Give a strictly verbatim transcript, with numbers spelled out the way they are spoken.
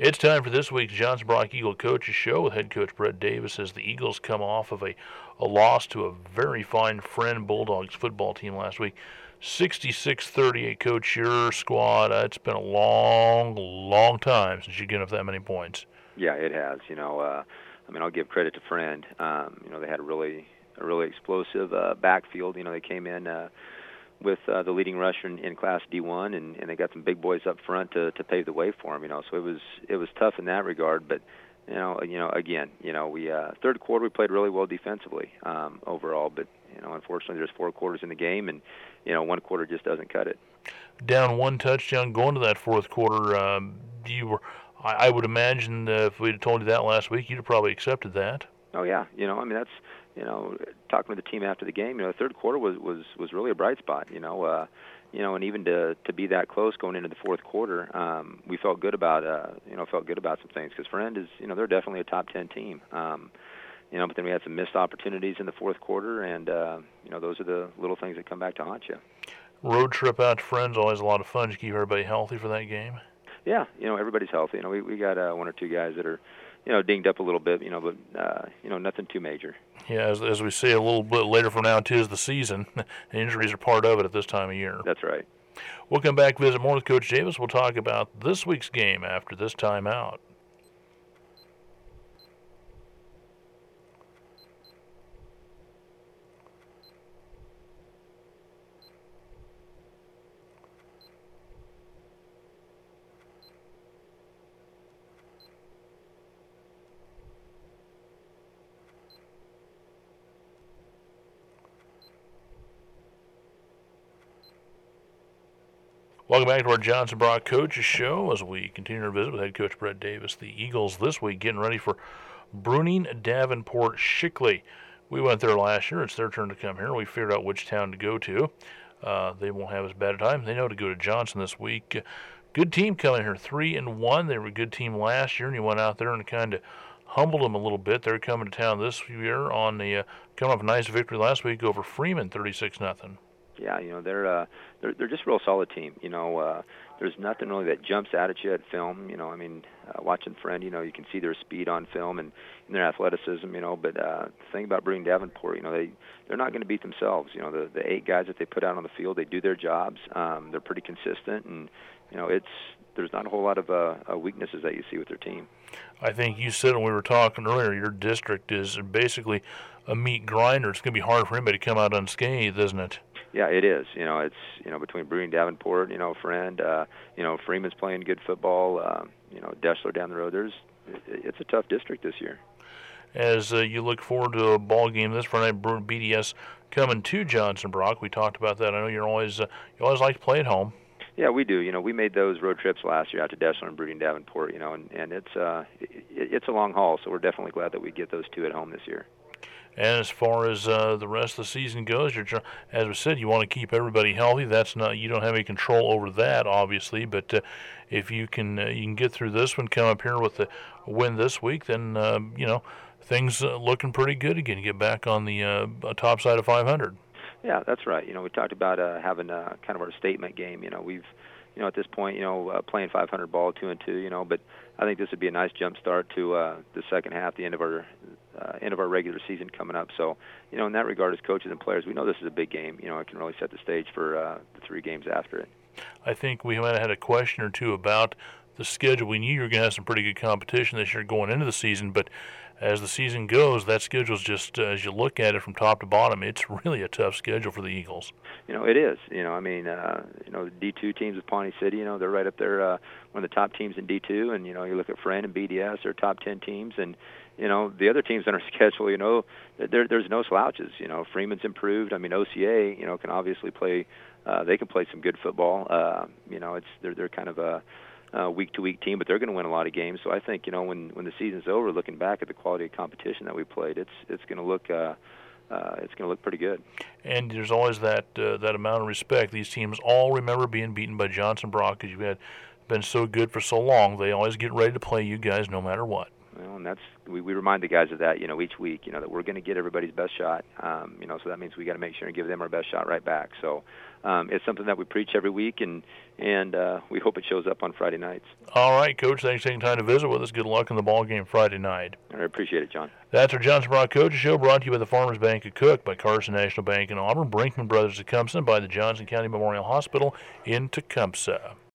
It's time for this week's Johnson Brock Eagle Coaches Show with head coach Brett Davis as the Eagles come off of a, a loss to a very fine Friend Bulldogs football team last week. sixty-six thirty-eight, Coach, your squad, uh, it's been a long, long time since you've given up that many points. Yeah, it has. You know, uh, I mean, I'll give credit to Friend. Um, you know, they had a really, a really explosive uh, backfield. You know, they came in uh, with uh, the leading rusher in, in Class D one, and, and they got some big boys up front to, to pave the way for them. You know, so it was it was tough in that regard. But you know, you know, again, you know, we uh, third quarter we played really well defensively um, overall. But you know, unfortunately, there's four quarters in the game, and you know, one quarter just doesn't cut it. Down one touchdown going to that fourth quarter. Um, you were, I, I would imagine uh, if we'd told you that last week, you'd have probably accepted that. Oh yeah, you know, I mean that's. You know, talking to the team after the game, you know, the third quarter was, was, was really a bright spot. You know, uh, you know, and even to to be that close going into the fourth quarter, um, we felt good about, uh, you know, felt good about some things because Friend is, you know, they're definitely a top ten team. Um, you know, but then we had some missed opportunities in the fourth quarter, and uh, you know, those are the little things that come back to haunt you. Road trip out to Friend's always a lot of fun. Did you keep everybody healthy for that game? Yeah, you know, everybody's healthy. You know, we we got uh, one or two guys that are, you know, dinged up a little bit, you know, but, uh, you know, nothing too major. Yeah, as, as we say a little bit later from now, 'tis the season. Injuries are part of it at this time of year. That's right. We'll come back, visit more with Coach Davis. We'll talk about this week's game after this timeout. Welcome back to our Johnson Brock Coaches Show as we continue our visit with head coach Brett Davis. The Eagles this week getting ready for Bruning Davenport Shickley. We went there last year. It's their turn to come here. We figured out which town to go to. Uh, they won't have as bad a time. They know to go to Johnson this week. Uh, good team coming here, three and one. They were a good team last year, and you went out there and kind of humbled them a little bit. They're coming to town this year on the uh, coming off a nice victory last week over Freeman, thirty-six nothing. Yeah, you know, they're uh, they're they're just a real solid team. You know, uh, there's nothing really that jumps out at you at film. You know, I mean, uh, watching Friend, you know, you can see their speed on film and, and their athleticism. You know, but uh, the thing about Bruning Davenport, you know, they they're not going to beat themselves. You know, the the eight guys that they put out on the field, they do their jobs. Um, they're pretty consistent, and you know, it's there's not a whole lot of uh, uh, weaknesses that you see with their team. I think you said when we were talking earlier, your district is basically a meat grinder. It's going to be hard for anybody to come out unscathed, isn't it? Yeah, it is. You know, it's, you know, between Bruning Davenport, you know, Friend, uh, you know, Freeman's playing good football, uh, you know, Deshler down the road. There's, it's a tough district this year. As uh, you look forward to a ball game this Friday night, B D S coming to Johnson Brock. We talked about that. I know you're always, uh, you always like to play at home. Yeah, we do. You know, we made those road trips last year out to Deshler and Bruning Davenport, you know, and, and it's, uh, it, it's a long haul, so we're definitely glad that we get those two at home this year. And as far as uh, the rest of the season goes, you're, as we said, you want to keep everybody healthy. That's not, you don't have any control over that, obviously. But uh, if you can, uh, you can get through this one, come up here with a win this week, then uh, you know things uh, looking pretty good again. You get back on the uh, top side of five hundred. Yeah, that's right. You know, we talked about uh, having uh, kind of our statement game. You know, we've, you know, at this point, you know, uh, playing five hundred ball, two and two. You know, but I think this would be a nice jump start to uh, the second half, the end of our uh, end of our regular season coming up. So, you know, in that regard, as coaches and players, we know this is a big game. You know, it can really set the stage for uh, the three games after it. I think we might have had a question or two about the schedule. We knew you were going to have some pretty good competition this year going into the season, but as the season goes, that schedule's just, uh, as you look at it from top to bottom, it's really a tough schedule for the Eagles. You know, it is. You know, I mean, uh, you know, the D two teams with Pawnee City, you know, they're right up there, uh, one of the top teams in D two, and, you know, you look at Friend and B D S, they're top ten teams, and, you know, the other teams on our schedule, you know, there, there's no slouches. You know, Freeman's improved. I mean, O C A, you know, can obviously play, uh, they can play some good football. Uh, you know, it's they're, they're kind of a, Uh, week-to-week team, but they're going to win a lot of games. So I think, you know, when when the season's over, looking back at the quality of competition that we played, it's it's going to look uh, uh, it's going to look pretty good. And there's always that uh, that amount of respect. These teams all remember being beaten by Johnson Brock because you've had been so good for so long. They always get ready to play you guys no matter what. know, and that's we, we remind the guys of that, you know, each week, you know, that we're going to get everybody's best shot, um, you know, so that means we got to make sure and give them our best shot right back. So um, it's something that we preach every week, and and uh, we hope it shows up on Friday nights. All right, Coach, thanks for taking time to visit with us. Good luck in the ball game Friday night. I appreciate it, John. That's our Johnson Brock Coaches Show, brought to you by the Farmers Bank of Cook, by Carson National Bank in Auburn, Brinkman Brothers of Tecumseh, by the Johnson County Memorial Hospital in Tecumseh.